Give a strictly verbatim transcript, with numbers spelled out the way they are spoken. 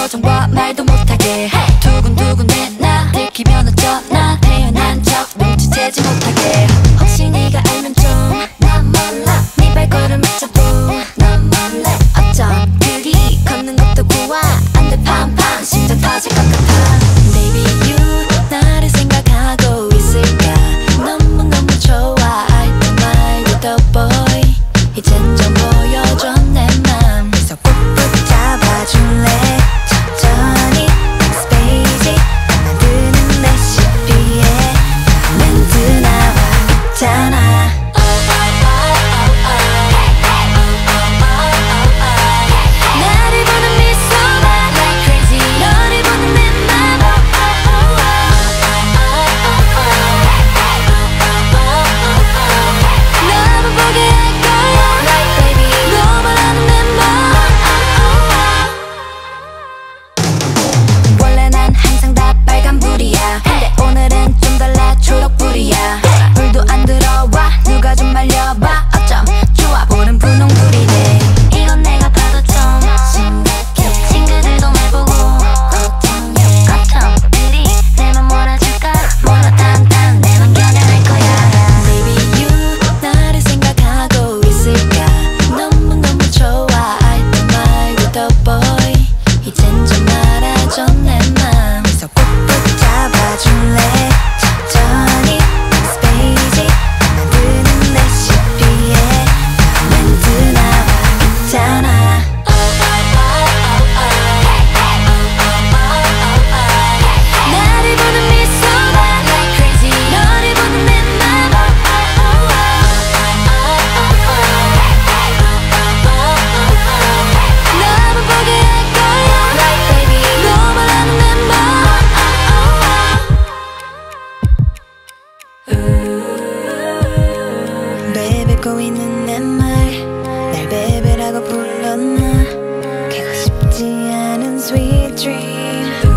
표정과 말도 못하게 두근두근 내나 들키면 어쩌나 태연한 척 눈치채지 못하게 혹시 네가 알면 좀 난 몰라 네 발걸음을 잡고 넌 몰래 어쩜 그리 걷는 것도 고와 안 돼 팡팡 심장 터질 것 같아 Baby you 나를 생각하고 있을까 너무너무 좋아 알도 말고 더 boy 이젠 좀 보여줘 내 맘 그래서 꼭 붙잡아줄래 천천히 next page 만드는 레시피에 멘트 나와 있잖아 나를 보는 미소만 like crazy 너를 보는 내 맘 너만 보게 할 거야 like baby 너만 아는 내 맘 원래 난 항상 다 빨간불이야 근데 오늘은 좀 달라 초록불이야 불도 안 들어와 누가 좀 말려봐 어쩜 좋아 보는 분홍불이네 이건 내가 봐도 좀 심각해 친구들도 날 보고 걱정해 어쩜 그리 내맘 몰아줄까 몰라 딴딴 내맘 겨냥할 거야 Baby you 나를 생각하고 있을까 너무너무 좋아 알도 말고 더 boy 이젠 좀 알아줘 내 맘 그래서 꼭 붙잡아줄래 천천히 next page 만드는 레시피에 멘트 나와 있잖아 나를 보는 미소만 like crazy 너를 보는 내 맘 너만 보게 할 거야 like baby 너만 아는 내 맘 베베 꼬이는 내 말 날 베베라고 불렀나 가고 싶지 않은 sweet dream